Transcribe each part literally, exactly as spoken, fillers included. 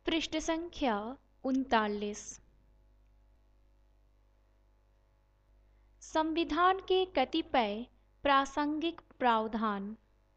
पृष्ठ संख्या उनतालीस। संविधान के कतिपय प्रासंगिक प्रावधान।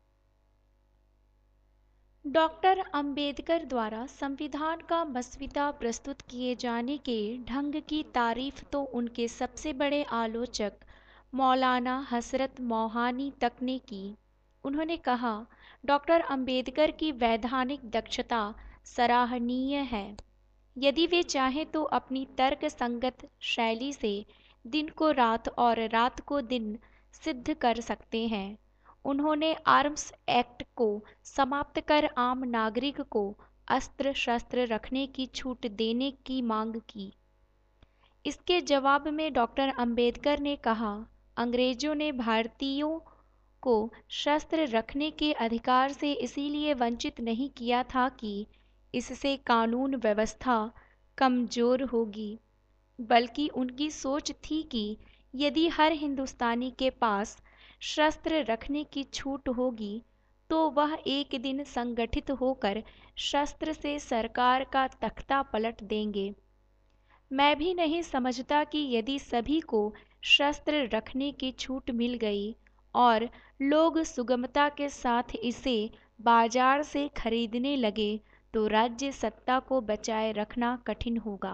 डॉक्टर अंबेडकर द्वारा संविधान का मसौदा प्रस्तुत किए जाने के ढंग की तारीफ तो उनके सबसे बड़े आलोचक मौलाना हसरत मोहानी तक ने की। उन्होंने कहा, डॉक्टर अंबेडकर की वैधानिक दक्षता सराहनीय है। यदि वे चाहें तो अपनी तर्क संगत शैली से दिन को रात और रात को दिन सिद्ध कर सकते हैं। उन्होंने आर्म्स एक्ट को समाप्त कर आम नागरिक को अस्त्र शस्त्र रखने की छूट देने की मांग की। इसके जवाब में डॉक्टर अंबेडकर ने कहा, अंग्रेजों ने भारतीयों को शस्त्र रखने के अधिकार से इसीलिए वंचित नहीं किया था कि इससे कानून व्यवस्था कमजोर होगी, बल्कि उनकी सोच थी कि यदि हर हिंदुस्तानी के पास शस्त्र रखने की छूट होगी तो वह एक दिन संगठित होकर शस्त्र से सरकार का तख्ता पलट देंगे। मैं भी नहीं समझता कि यदि सभी को शस्त्र रखने की छूट मिल गई और लोग सुगमता के साथ इसे बाजार से खरीदने लगे तो राज्य सत्ता को बचाए रखना कठिन होगा।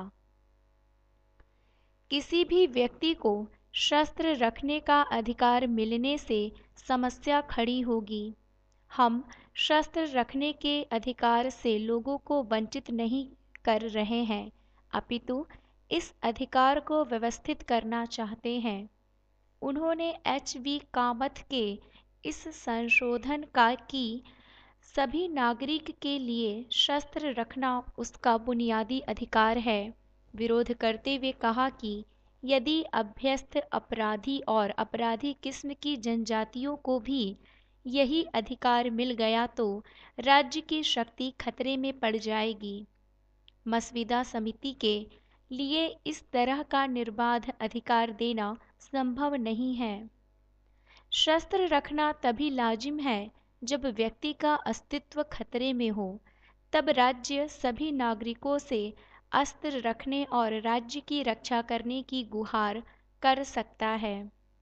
किसी भी व्यक्ति को शस्त्र रखने का अधिकार मिलने से समस्या खड़ी होगी। हम शस्त्र रखने के अधिकार से लोगों को वंचित नहीं कर रहे हैं, अपितु इस अधिकार को व्यवस्थित करना चाहते हैं। उन्होंने एच वी कामथ के इस संशोधन का कि सभी नागरिक के लिए शस्त्र रखना उसका बुनियादी अधिकार है, विरोध करते हुए कहा कि यदि अभ्यस्त अपराधी और अपराधी किस्म की जनजातियों को भी यही अधिकार मिल गया तो राज्य की शक्ति खतरे में पड़ जाएगी। मसौदा समिति के लिए इस तरह का निर्बाध अधिकार देना संभव नहीं है। शस्त्र रखना तभी लाजिम है जब व्यक्ति का अस्तित्व खतरे में हो, तब राज्य सभी नागरिकों से अस्त्र रखने और राज्य की रक्षा करने की गुहार कर सकता है।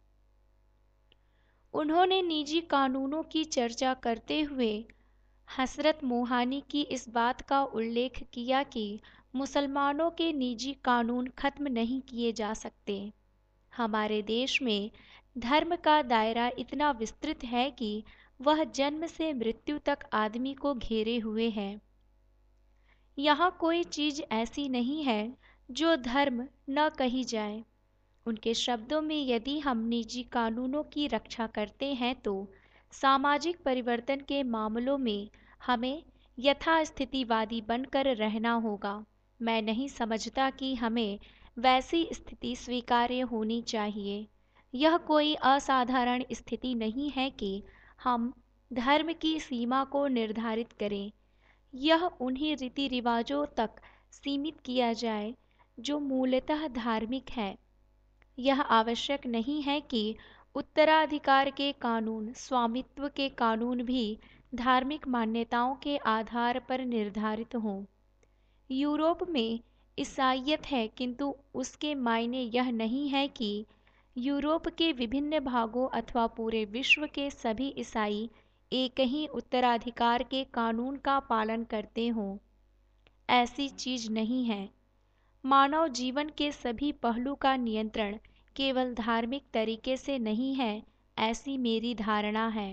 उन्होंने निजी कानूनों की चर्चा करते हुए हसरत मोहानी की इस बात का उल्लेख किया कि मुसलमानों के निजी कानून खत्म नहीं किए जा सकते। हमारे देश में धर्म का दायरा इतना विस्तृत है कि वह जन्म से मृत्यु तक आदमी को घेरे हुए है। यहाँ कोई चीज ऐसी नहीं है जो धर्म न कही जाए। उनके शब्दों में यदि हम निजी कानूनों की रक्षा करते हैं तो सामाजिक परिवर्तन के मामलों में हमें यथास्थितिवादी बनकर रहना होगा। मैं नहीं समझता कि हमें वैसी स्थिति स्वीकार्य होनी चाहिए। यह कोई असाधारण स्थिति नहीं है कि हम धर्म की सीमा को निर्धारित करें। यह उन्हीं रीति रिवाजों तक सीमित किया जाए जो मूलतः धार्मिक है। यह आवश्यक नहीं है कि उत्तराधिकार के कानून, स्वामित्व के कानून भी धार्मिक मान्यताओं के आधार पर निर्धारित हों। यूरोप में ईसाईयत है, किंतु उसके मायने यह नहीं है कि यूरोप के विभिन्न भागों अथवा पूरे विश्व के सभी ईसाई एक ही उत्तराधिकार के कानून का पालन करते हों। ऐसी चीज नहीं है। मानव जीवन के सभी पहलू का नियंत्रण केवल धार्मिक तरीके से नहीं है, ऐसी मेरी धारणा है।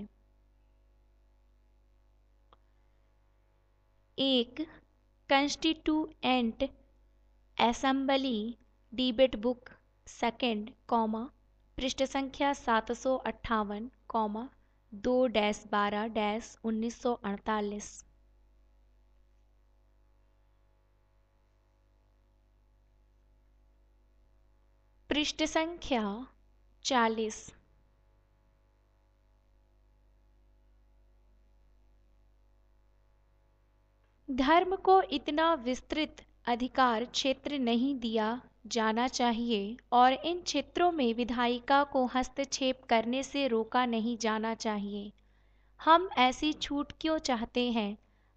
एक constituent assembly debate book second comma पृष्ठ संख्या सात सौ अट्ठावन कॉमा दो डैश बारह डैश उन्नीस सौ अड़तालीस। पृष्ठ संख्या चालीस। धर्म को इतना विस्तृत अधिकार क्षेत्र नहीं दिया जाना चाहिए और इन क्षेत्रों में विधायिका को हस्तक्षेप करने से रोका नहीं जाना चाहिए। हम ऐसी छूट क्यों चाहते हैं?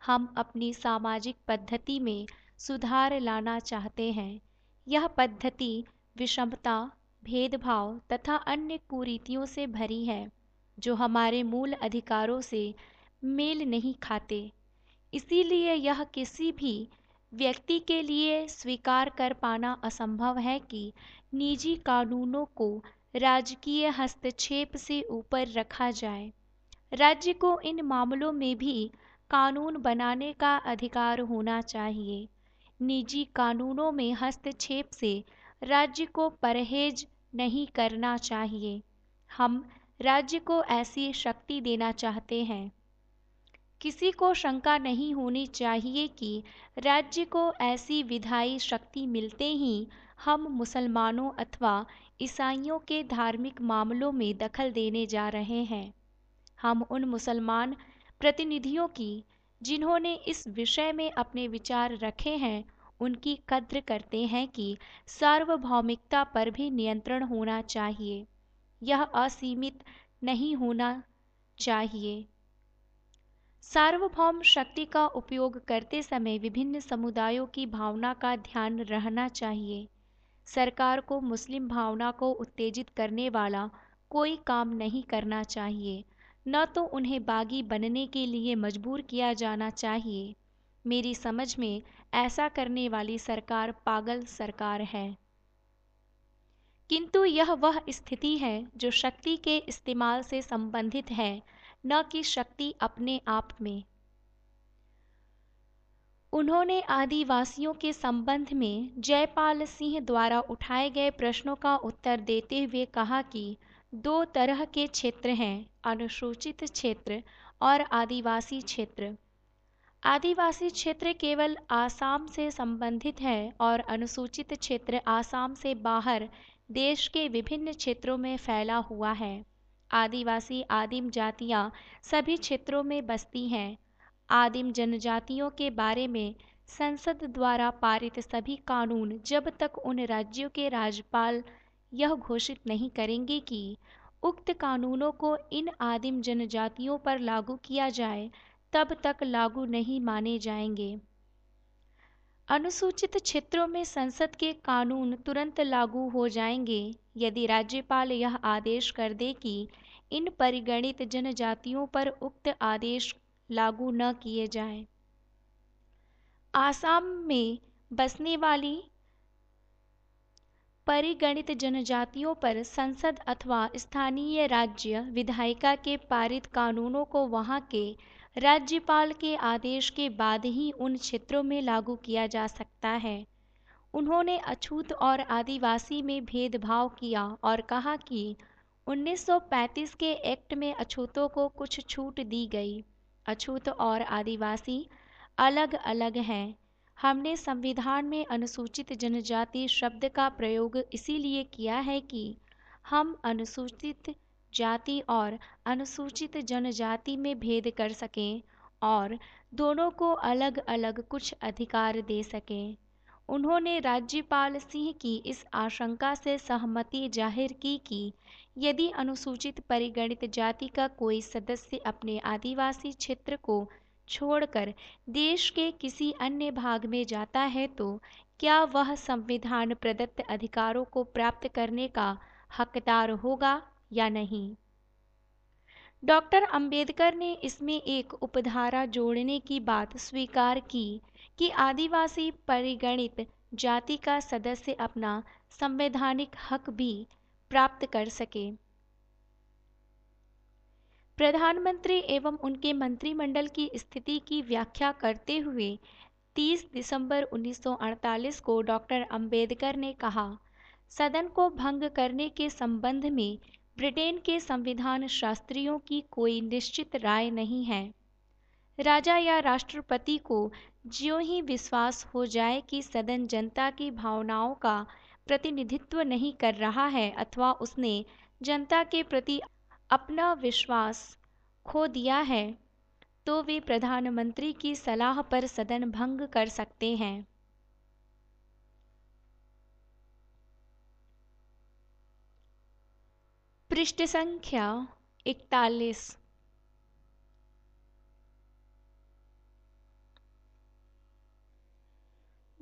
हम अपनी सामाजिक पद्धति में सुधार लाना चाहते हैं। यह पद्धति विषमता, भेदभाव तथा अन्य कुरीतियों से भरी है जो हमारे मूल अधिकारों से मेल नहीं खाते। इसीलिए यह किसी भी व्यक्ति के लिए स्वीकार कर पाना असंभव है कि निजी कानूनों को राजकीय हस्तक्षेप से ऊपर रखा जाए। राज्य को इन मामलों में भी कानून बनाने का अधिकार होना चाहिए। निजी कानूनों में हस्तक्षेप से राज्य को परहेज नहीं करना चाहिए। हम राज्य को ऐसी शक्ति देना चाहते हैं। किसी को शंका नहीं होनी चाहिए कि राज्य को ऐसी विधायी शक्ति मिलते ही हम मुसलमानों अथवा ईसाइयों के धार्मिक मामलों में दखल देने जा रहे हैं। हम उन मुसलमान प्रतिनिधियों की जिन्होंने इस विषय में अपने विचार रखे हैं, उनकी कद्र करते हैं कि सार्वभौमिकता पर भी नियंत्रण होना चाहिए। यह असीमित नहीं होना चाहिए। सार्वभौम शक्ति का उपयोग करते समय विभिन्न समुदायों की भावना का ध्यान रहना चाहिए। सरकार को मुस्लिम भावना को उत्तेजित करने वाला कोई काम नहीं करना चाहिए, न तो उन्हें बागी बनने के लिए मजबूर किया जाना चाहिए। मेरी समझ में ऐसा करने वाली सरकार पागल सरकार है। किंतु यह वह स्थिति है जो शक्ति के इस्तेमाल से संबंधित है, न कि शक्ति अपने आप में। उन्होंने आदिवासियों के संबंध में जयपाल सिंह द्वारा उठाए गए प्रश्नों का उत्तर देते हुए कहा कि दो तरह के क्षेत्र हैं, अनुसूचित क्षेत्र और आदिवासी क्षेत्र। आदिवासी क्षेत्र केवल आसाम से संबंधित है और अनुसूचित क्षेत्र आसाम से बाहर देश के विभिन्न क्षेत्रों में फैला हुआ है। आदिवासी आदिम जातियां सभी क्षेत्रों में बसती हैं। आदिम जनजातियों के बारे में संसद द्वारा पारित सभी कानून जब तक उन राज्यों के राज्यपाल यह घोषित नहीं करेंगे कि उक्त कानूनों को इन आदिम जनजातियों पर लागू किया जाए, तब तक लागू नहीं माने जाएंगे। अनुसूचित क्षेत्रों में संसद के कानून तुरंत लागू हो जाएंगे यदि राज्यपाल यह आदेश कर दे कि इन परिगणित जनजातियों पर उक्त आदेश लागू न किए जाएं। आसाम में बसने वाली परिगणित जनजातियों पर संसद अथवा स्थानीय राज्य विधायिका के पारित कानूनों को वहां के राज्यपाल के आदेश के बाद ही उन क्षेत्रों में लागू किया जा सकता है। उन्होंने अछूत और आदिवासी में भेदभाव किया और कहा कि उन्नीस सौ पैंतीस के एक्ट में अछूतों को कुछ छूट दी गई। अछूत और आदिवासी अलग अलग हैं। हमने संविधान में अनुसूचित जनजाति शब्द का प्रयोग इसीलिए किया है कि हम अनुसूचित जाति और अनुसूचित जनजाति में भेद कर सकें और दोनों को अलग अलग कुछ अधिकार दे सकें। उन्होंने राज्यपाल सिंह की इस आशंका से सहमति जाहिर की कि यदि अनुसूचित परिगणित जाति का कोई सदस्य अपने आदिवासी क्षेत्र को छोड़कर देश के किसी अन्य भाग में जाता है तो क्या वह संविधान प्रदत्त अधिकारों को प्राप्त करने का हकदार होगा या नहीं। डॉक्टर अंबेडकर ने इसमें एक उपधारा जोड़ने की बात स्वीकार की कि आदिवासी परिगणित जाति का सदस्य अपना संवैधानिक हक भी प्राप्त कर सके। प्रधानमंत्री एवं उनके मंत्रिमंडल की स्थिति की व्याख्या करते हुए तीस दिसंबर उन्नीस सौ अड़तालीस को डॉक्टर अंबेडकर ने कहा, सदन को भंग करने के संबंध में ब्रिटेन के संविधान शास्त्रियों की कोई निश्चित राय नहीं है। राजा या राष्ट्रपति को ज्यों ही विश्वास हो जाए कि सदन जनता की भावनाओं का प्रतिनिधित्व नहीं कर रहा है अथवा उसने जनता के प्रति अपना विश्वास खो दिया है, तो वे प्रधानमंत्री की सलाह पर सदन भंग कर सकते हैं। पृष्ठ संख्या इकतालीस।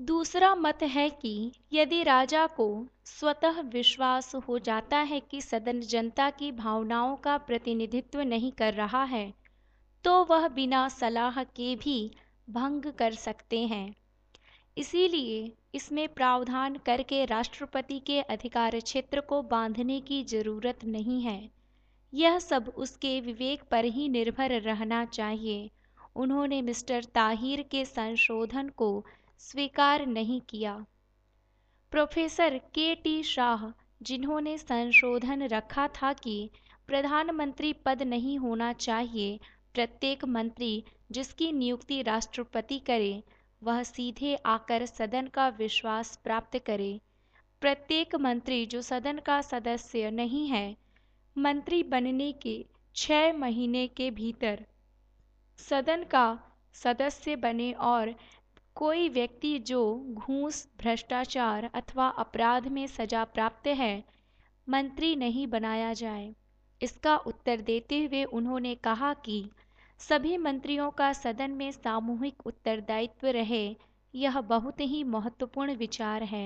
दूसरा मत है कि यदि राजा को स्वतः विश्वास हो जाता है कि सदन जनता की भावनाओं का प्रतिनिधित्व नहीं कर रहा है, तो वह बिना सलाह के भी भंग कर सकते हैं। इसीलिए इसमें प्रावधान करके राष्ट्रपति के अधिकार क्षेत्र को बांधने की जरूरत नहीं है। यह सब उसके विवेक पर ही निर्भर रहना चाहिए। उन्होंने मिस्टर ताहिर के संशोधन को स्वीकार नहीं किया। प्रोफेसर के टी शाह, जिन्होंने संशोधन रखा था कि प्रधानमंत्री पद नहीं होना चाहिए, प्रत्येक मंत्री जिसकी नियुक्ति राष्ट्रपति करे वह सीधे आकर सदन का विश्वास प्राप्त करे। प्रत्येक मंत्री जो सदन का सदस्य नहीं है, मंत्री बनने के छह महीने के भीतर सदन का सदस्य बने और कोई व्यक्ति जो घूस, भ्रष्टाचार अथवा अपराध में सजा प्राप्त है, मंत्री नहीं बनाया जाए। इसका उत्तर देते हुए उन्होंने कहा कि सभी मंत्रियों का सदन में सामूहिक उत्तरदायित्व रहे, यह बहुत ही महत्वपूर्ण विचार है।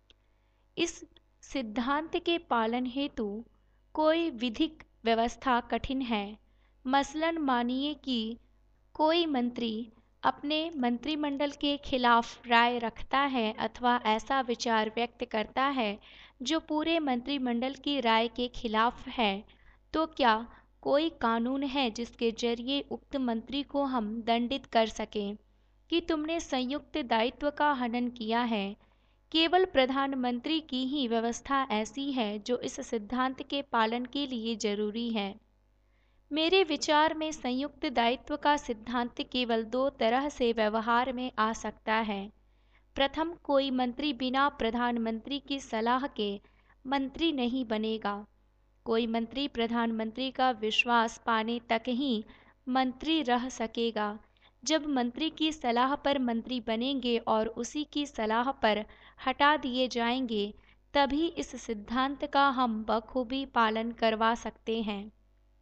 इस सिद्धांत के पालन हेतु कोई विधिक व्यवस्था कठिन है। मसलन मानिए कि कोई मंत्री अपने मंत्रिमंडल के खिलाफ राय रखता है अथवा ऐसा विचार व्यक्त करता है जो पूरे मंत्रिमंडल की राय के खिलाफ है, तो क्या कोई कानून है जिसके जरिए उक्त मंत्री को हम दंडित कर सकें कि तुमने संयुक्त दायित्व का हनन किया है? केवल प्रधानमंत्री की ही व्यवस्था ऐसी है जो इस सिद्धांत के पालन के लिए जरूरी है। मेरे विचार में संयुक्त दायित्व का सिद्धांत केवल दो तरह से व्यवहार में आ सकता है। प्रथम, कोई मंत्री बिना प्रधानमंत्री की सलाह के मंत्री नहीं बनेगा। कोई मंत्री प्रधानमंत्री का विश्वास पाने तक ही मंत्री रह सकेगा। जब मंत्री की सलाह पर मंत्री बनेंगे और उसी की सलाह पर हटा दिए जाएंगे, तभी इस सिद्धांत का हम बखूबी पालन करवा सकते हैं।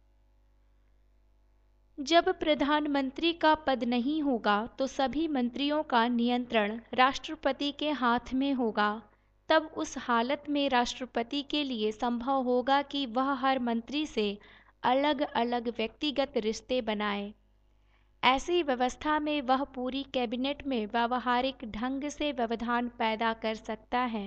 जब प्रधानमंत्री का पद नहीं होगा तो सभी मंत्रियों का नियंत्रण राष्ट्रपति के हाथ में होगा। तब उस हालत में राष्ट्रपति के लिए संभव होगा कि वह हर मंत्री से अलग अलग व्यक्तिगत रिश्ते बनाए। ऐसी व्यवस्था में वह पूरी कैबिनेट में व्यावहारिक ढंग से व्यवधान पैदा कर सकता है।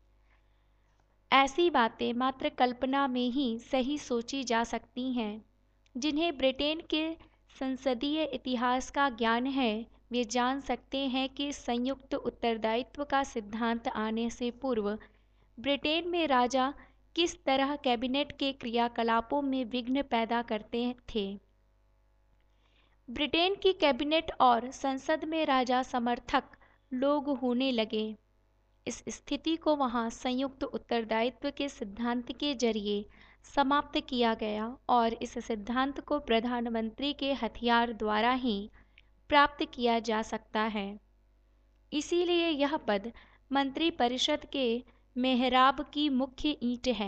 ऐसी बातें मात्र कल्पना में ही सही सोची जा सकती हैं। जिन्हें ब्रिटेन के संसदीय इतिहास का ज्ञान है, वे जान सकते हैं कि संयुक्त उत्तरदायित्व का सिद्धांत आने से पूर्व ब्रिटेन में राजा किस तरह कैबिनेट के क्रियाकलापों में विघ्न पैदा करते थे। ब्रिटेन की कैबिनेट और संसद में राजा समर्थक लोग होने लगे। इस स्थिति को वहां संयुक्त उत्तरदायित्व के सिद्धांत के जरिए समाप्त किया गया और इस सिद्धांत को प्रधानमंत्री के हथियार द्वारा ही प्राप्त किया जा सकता है। इसीलिए यह पद मंत्री परिषद के मेहराब की मुख्य ईंट है।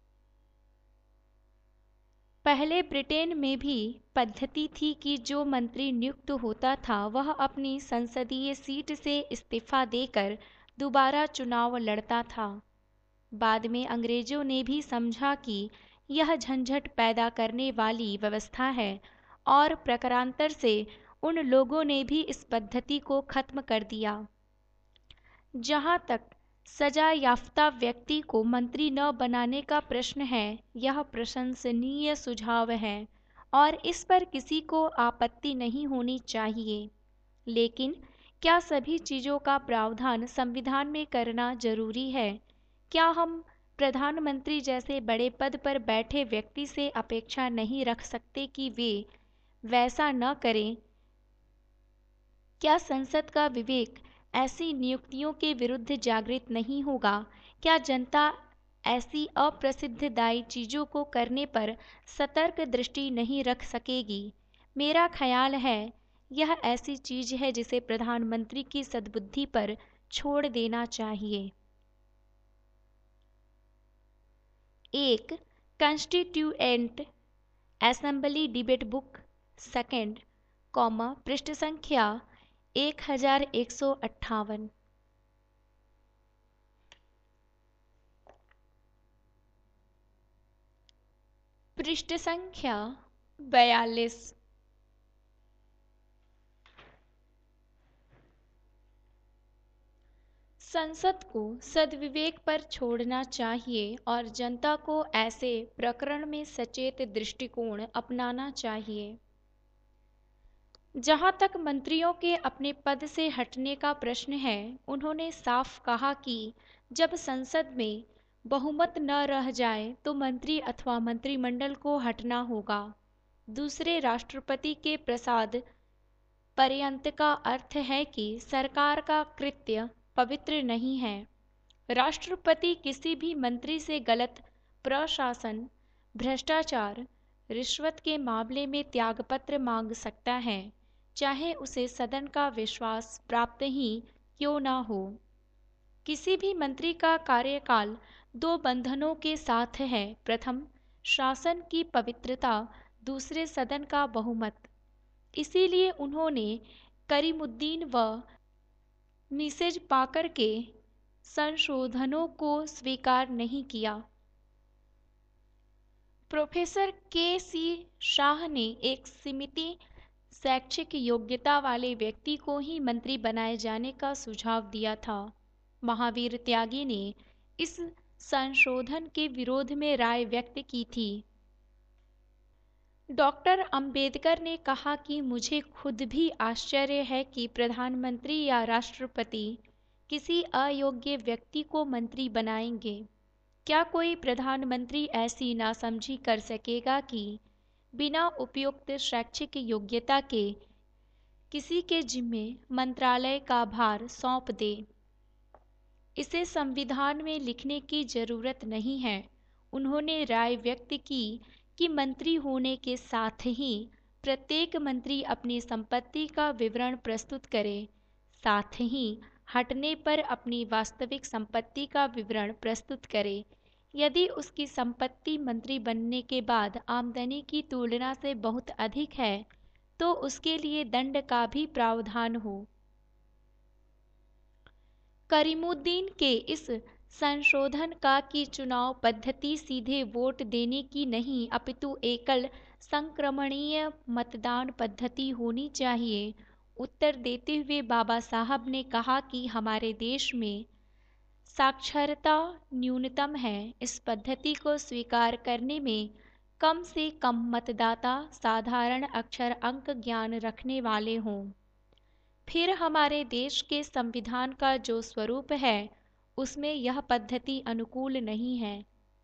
पहले ब्रिटेन में भी पद्धति थी कि जो मंत्री नियुक्त होता था वह अपनी संसदीय सीट से इस्तीफा देकर दोबारा चुनाव लड़ता था। बाद में अंग्रेजों ने भी समझा कि यह झंझट पैदा करने वाली व्यवस्था है और प्रकारांतर से उन लोगों ने भी इस पद्धति को खत्म कर दिया। जहाँ तक सजा याफ्ता व्यक्ति को मंत्री न बनाने का प्रश्न है, यह प्रशंसनीय सुझाव है और इस पर किसी को आपत्ति नहीं होनी चाहिए। लेकिन क्या सभी चीज़ों का प्रावधान संविधान में करना जरूरी है? क्या हम प्रधानमंत्री जैसे बड़े पद पर बैठे व्यक्ति से अपेक्षा नहीं रख सकते कि वे वैसा न करें? क्या संसद का विवेक ऐसी नियुक्तियों के विरुद्ध जागृत नहीं होगा? क्या जनता ऐसी अप्रसिद्धदायी चीज़ों को करने पर सतर्क दृष्टि नहीं रख सकेगी? मेरा ख्याल है यह ऐसी चीज़ है जिसे प्रधानमंत्री की सद्बुद्धि पर छोड़ देना चाहिए। एक constituent assembly debate book second, comma पृष्ठ संख्या एक हजार एक सौ अट्ठावन। पृष्ठ संख्या बयालीस। संसद को सद्विवेक पर छोड़ना चाहिए और जनता को ऐसे प्रकरण में सचेत दृष्टिकोण अपनाना चाहिए। जहां तक मंत्रियों के अपने पद से हटने का प्रश्न है, उन्होंने साफ कहा कि जब संसद में बहुमत न रह जाए तो मंत्री अथवा मंत्रिमंडल को हटना होगा। दूसरे राष्ट्रपति के प्रसाद पर्यंत का अर्थ है कि सरकार का कृत्य पवित्र नहीं है। राष्ट्रपति किसी भी मंत्री से गलत प्रशासन, भ्रष्टाचार, रिश्वत के मामले में त्यागपत्र मांग सकता है, चाहे उसे सदन का विश्वास प्राप्त ही क्यों न हो। किसी भी मंत्री का कार्यकाल दो बंधनों के साथ है। प्रथम, शासन की पवित्रता, दूसरे सदन का बहुमत। इसीलिए उन्होंने करीमुद्दीन व मिसेज पाकर के संशोधनों को स्वीकार नहीं किया। प्रोफेसर के सी शाह ने एक सीमित शैक्षिक योग्यता वाले व्यक्ति को ही मंत्री बनाए जाने का सुझाव दिया था। महावीर त्यागी ने इस संशोधन के विरोध में राय व्यक्त की थी। डॉक्टर अंबेडकर ने कहा कि मुझे खुद भी आश्चर्य है कि प्रधानमंत्री या राष्ट्रपति किसी अयोग्य व्यक्ति को मंत्री बनाएंगे। क्या कोई प्रधानमंत्री ऐसी नासमझी कर सकेगा कि बिना उपयुक्त शैक्षिक योग्यता के किसी के जिम्मे मंत्रालय का भार सौंप दे? इसे संविधान में लिखने की जरूरत नहीं है। उन्होंने राय व्यक्त की कि मंत्री होने के साथ ही प्रत्येक मंत्री अपनी संपत्ति का विवरण प्रस्तुत करे, साथ ही हटने पर अपनी वास्तविक संपत्ति का विवरण प्रस्तुत करे। यदि उसकी संपत्ति मंत्री बनने के बाद आमदनी की तुलना से बहुत अधिक है तो उसके लिए दंड का भी प्रावधान हो। करीमुद्दीन के इस संशोधन का कि चुनाव पद्धति सीधे वोट देने की नहीं अपितु एकल संक्रमणीय मतदान पद्धति होनी चाहिए, उत्तर देते हुए बाबा साहब ने कहा कि हमारे देश में साक्षरता न्यूनतम है। इस पद्धति को स्वीकार करने में कम से कम मतदाता साधारण अक्षर अंक ज्ञान रखने वाले हों। फिर हमारे देश के संविधान का जो स्वरूप है उसमें यह पद्धति अनुकूल नहीं है।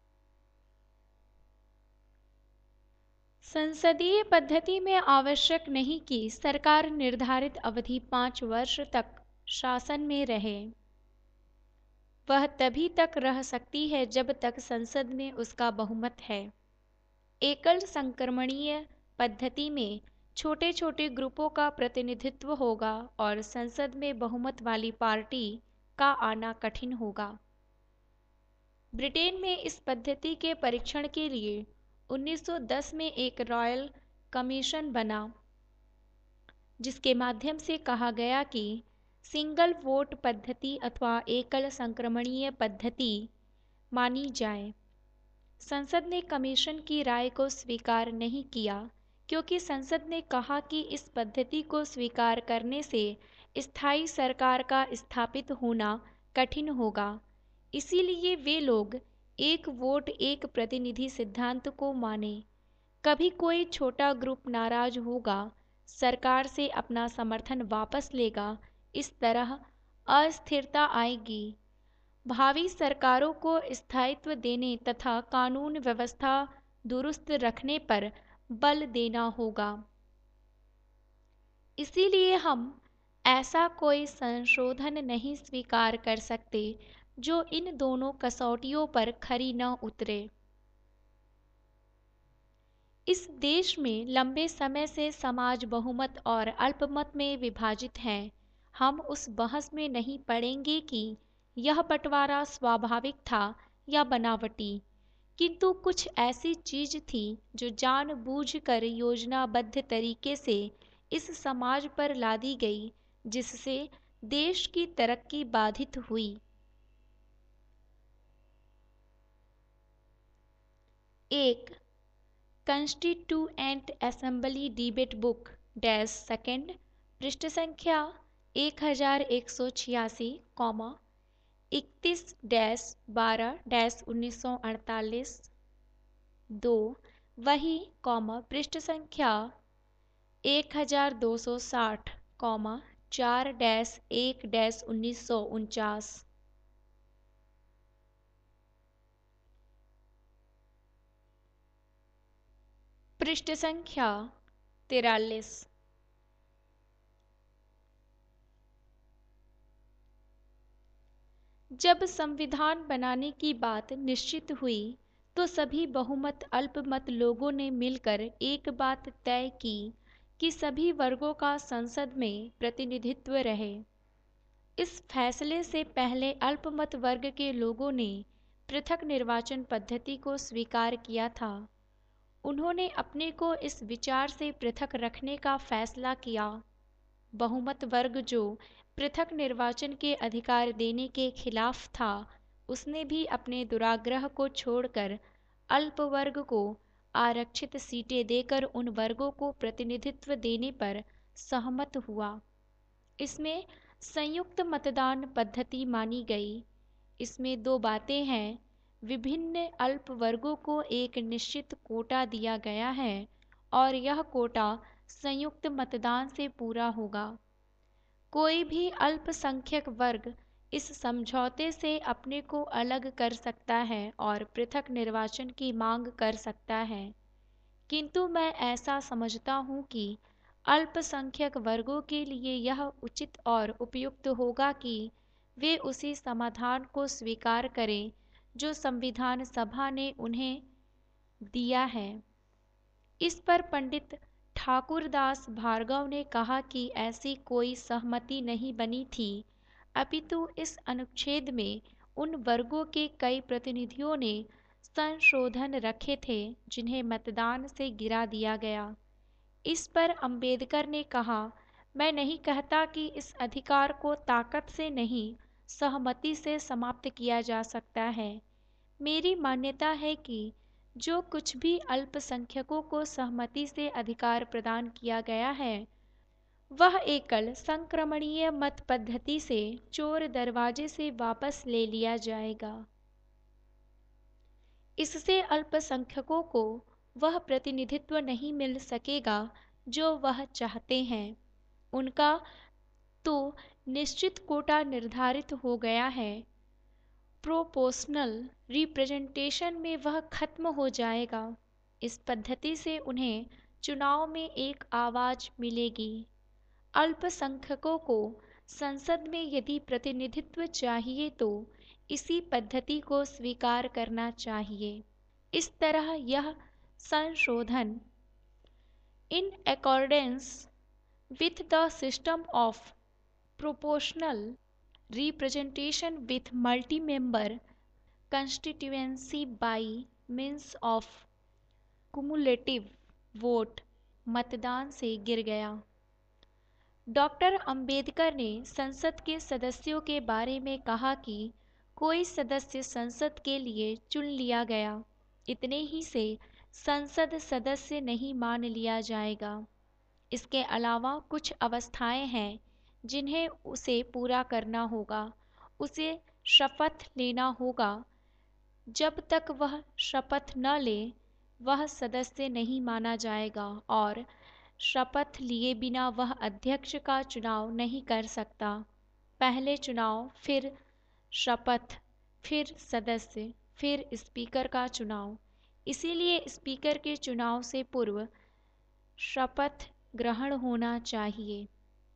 संसदीय पद्धति में आवश्यक नहीं कि सरकार निर्धारित अवधि पाँच वर्ष तक शासन में रहे। वह तभी तक रह सकती है जब तक संसद में उसका बहुमत है। एकल संक्रमणीय पद्धति में छोटे छोटे ग्रुपों का प्रतिनिधित्व होगा और संसद में बहुमत वाली पार्टी का आना कठिन होगा। ब्रिटेन में इस पद्धति के परीक्षण के लिए उन्नीस सौ दस में एक रॉयल कमीशन बना, जिसके माध्यम से कहा गया कि सिंगल वोट पद्धति अथवा एकल संक्रमणीय पद्धति मानी जाए। संसद ने कमीशन की राय को स्वीकार नहीं किया क्योंकि संसद ने कहा कि इस पद्धति को स्वीकार करने से स्थायी सरकार का स्थापित होना कठिन होगा। इसीलिए वे लोग एक वोट एक प्रतिनिधि सिद्धांत को माने। कभी कोई छोटा ग्रुप नाराज होगा, सरकार से अपना समर्थन वापस लेगा, इस तरह अस्थिरता आएगी। भावी सरकारों को स्थायित्व देने तथा कानून व्यवस्था दुरुस्त रखने पर बल देना होगा। इसीलिए हम ऐसा कोई संशोधन नहीं स्वीकार कर सकते जो इन दोनों कसौटियों पर खरी न उतरे। इस देश में लंबे समय से समाज बहुमत और अल्पमत में विभाजित है। हम उस बहस में नहीं पड़ेंगे कि यह बंटवारा स्वाभाविक था या बनावटी, किंतु कुछ ऐसी चीज थी जो जानबूझकर योजनाबद्ध तरीके से इस समाज पर लादी गई, जिससे देश की तरक्की बाधित हुई। एक, constituent assembly debate book dash second, पृष्ठ संख्या एक हजार एक सौ छियासी, कॉमा इकतीस डैश बारह डैश उन्नीस सौ अड़तालीस दो, वही, कॉमा पृष्ठ संख्या एक हजार दो सौ साठ, कॉमा चार डैश एक डैश उन्नीस सौ उनचास। पृष्ठ संख्या तिरालीस। जब संविधान बनाने की बात निश्चित हुई तो सभी बहुमत अल्पमत लोगों ने मिलकर एक बात तय की कि सभी वर्गों का संसद में प्रतिनिधित्व रहे। इस फैसले से पहले अल्पमत वर्ग के लोगों ने पृथक निर्वाचन पद्धति को स्वीकार किया था। उन्होंने अपने को इस विचार से पृथक रखने का फैसला किया। बहुमत वर्ग जो पृथक निर्वाचन के अधिकार देने के खिलाफ था, उसने भी अपने दुराग्रह को छोड़कर अल्प वर्ग को आरक्षित सीटें देकर उन वर्गों को प्रतिनिधित्व देने पर सहमत हुआ। इसमें संयुक्त मतदान पद्धति मानी गई। इसमें दो बातें हैं। विभिन्न अल्प वर्गों को एक निश्चित कोटा दिया गया है और यह कोटा संयुक्त मतदान से पूरा होगा। कोई भी अल्पसंख्यक वर्ग इस समझौते से अपने को अलग कर सकता है और पृथक निर्वाचन की मांग कर सकता है, किंतु मैं ऐसा समझता हूँ कि अल्पसंख्यक वर्गों के लिए यह उचित और उपयुक्त होगा कि वे उसी समाधान को स्वीकार करें जो संविधान सभा ने उन्हें दिया है। इस पर पंडित ठाकुरदास भार्गव ने कहा कि ऐसी कोई सहमति नहीं बनी थी, अपितु इस अनुच्छेद में उन वर्गों के कई प्रतिनिधियों ने संशोधन रखे थे जिन्हें मतदान से गिरा दिया गया। इस पर अंबेडकर ने कहा, मैं नहीं कहता कि इस अधिकार को ताकत से नहीं, सहमति से समाप्त किया जा सकता है। मेरी मान्यता है कि जो कुछ भी अल्पसंख्यकों को सहमति से अधिकार प्रदान किया गया है, वह एकल संक्रमणीय मत पद्धति से चोर दरवाजे से वापस ले लिया जाएगा। इससे अल्पसंख्यकों को वह प्रतिनिधित्व नहीं मिल सकेगा जो वह चाहते हैं। उनका तो निश्चित कोटा निर्धारित हो गया है। प्रोपोर्शनल रिप्रेजेंटेशन में वह खत्म हो जाएगा। इस पद्धति से उन्हें चुनाव में एक आवाज़ मिलेगी। अल्पसंख्यकों को संसद में यदि प्रतिनिधित्व चाहिए तो इसी पद्धति को स्वीकार करना चाहिए। इस तरह यह संशोधन in accordance with the system of proportional representation with multi-member constituency by means of cumulative vote मतदान से गिर गया। डॉक्टर अंबेडकर ने संसद के सदस्यों के बारे में कहा कि कोई सदस्य संसद के लिए चुन लिया गया, इतने ही से संसद सदस्य नहीं मान लिया जाएगा। इसके अलावा कुछ अवस्थाएं हैं जिन्हें उसे पूरा करना होगा। उसे शपथ लेना होगा। जब तक वह शपथ न ले, वह सदस्य नहीं माना जाएगा और शपथ लिए बिना वह अध्यक्ष का चुनाव नहीं कर सकता। पहले चुनाव, फिर शपथ, फिर सदस्य, फिर स्पीकर का चुनाव। इसीलिए स्पीकर के चुनाव से पूर्व शपथ ग्रहण होना चाहिए।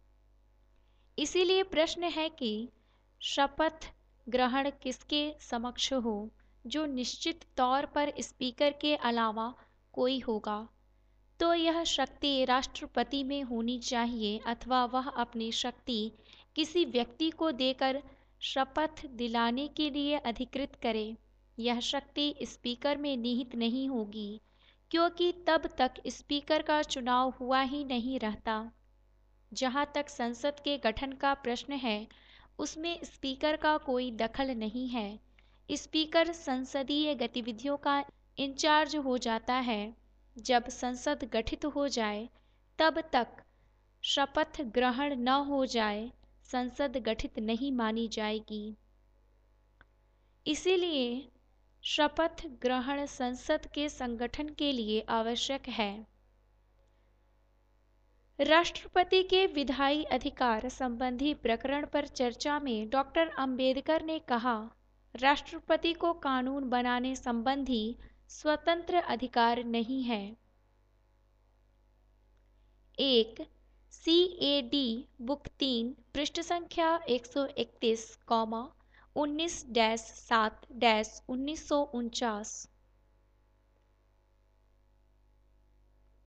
इसीलिए प्रश्न है कि शपथ ग्रहण किसके समक्ष हो, जो निश्चित तौर पर स्पीकर के अलावा कोई होगा। तो यह शक्ति राष्ट्रपति में होनी चाहिए अथवा वह अपनी शक्ति किसी व्यक्ति को देकर शपथ दिलाने के लिए अधिकृत करे। यह शक्ति स्पीकर में निहित नहीं होगी, क्योंकि तब तक स्पीकर का चुनाव हुआ ही नहीं रहता। जहाँ तक संसद के गठन का प्रश्न है, उसमें स्पीकर का कोई दखल नहीं है। स्पीकर संसदीय गतिविधियों का इंचार्ज हो जाता है। जब संसद गठित हो जाए तब तक शपथ ग्रहण न हो जाए, संसद गठित नहीं मानी जाएगी। इसीलिए शपथ ग्रहण संसद के संगठन के लिए आवश्यक है। राष्ट्रपति के विधायी अधिकार संबंधी प्रकरण पर चर्चा में डॉक्टर अंबेडकर ने कहा, राष्ट्रपति को कानून बनाने संबंधी स्वतंत्र अधिकार नहीं है। एक सी ए डी बुक तीन पृष्ठ संख्या एक सौ इकतीस, उन्नीस सात उन्नीस सौ उनचास।